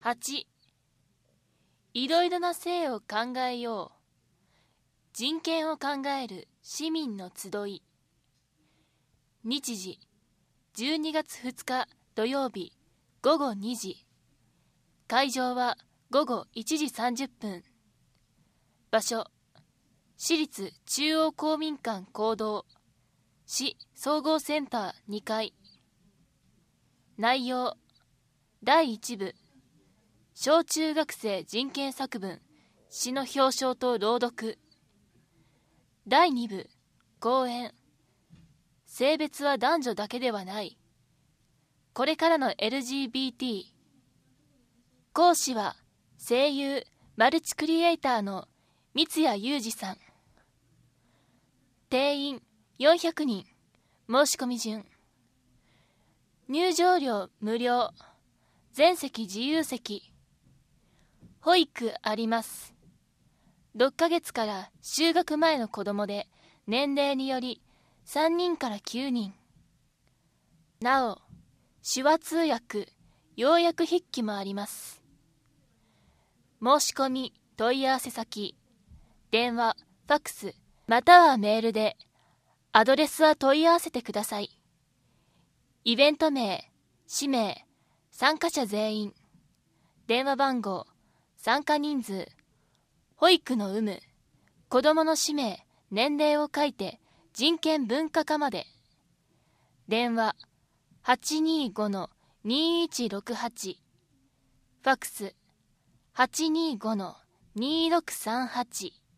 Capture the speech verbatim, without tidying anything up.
はち、いろいろな性を考えよう。人権を考える市民の集い。日時、じゅうにがつふつか土曜日ごごにじ。会場はごごいちじさんじゅっぷん。場所、市立中央公民館講堂、市総合センターにかい。内容、だいいち部、小中学生人権作文、詩の表彰と朗読。だいに部、講演、性別は男女だけではない。これからの エルジービーティー。講師は声優、マルチクリエイターの三谷裕二さん。定員よんひゃくにん、申し込み順。入場料無料、全席自由席。保育あります。ろっかげつから就学前の子供で年齢によりさんにんからきゅうにん。なお、手話通訳、要約筆記もあります。申し込み、問い合わせ先、電話、ファックス、またはメールで、アドレスは問い合わせてください。イベント名、氏名、参加者全員、電話番号、参加人数、保育の有無、子供の氏名、年齢を書いて人権文化課まで。電話 はちにーごのにーいちろくはち、ファックス はちにーごのにーろくさんはち。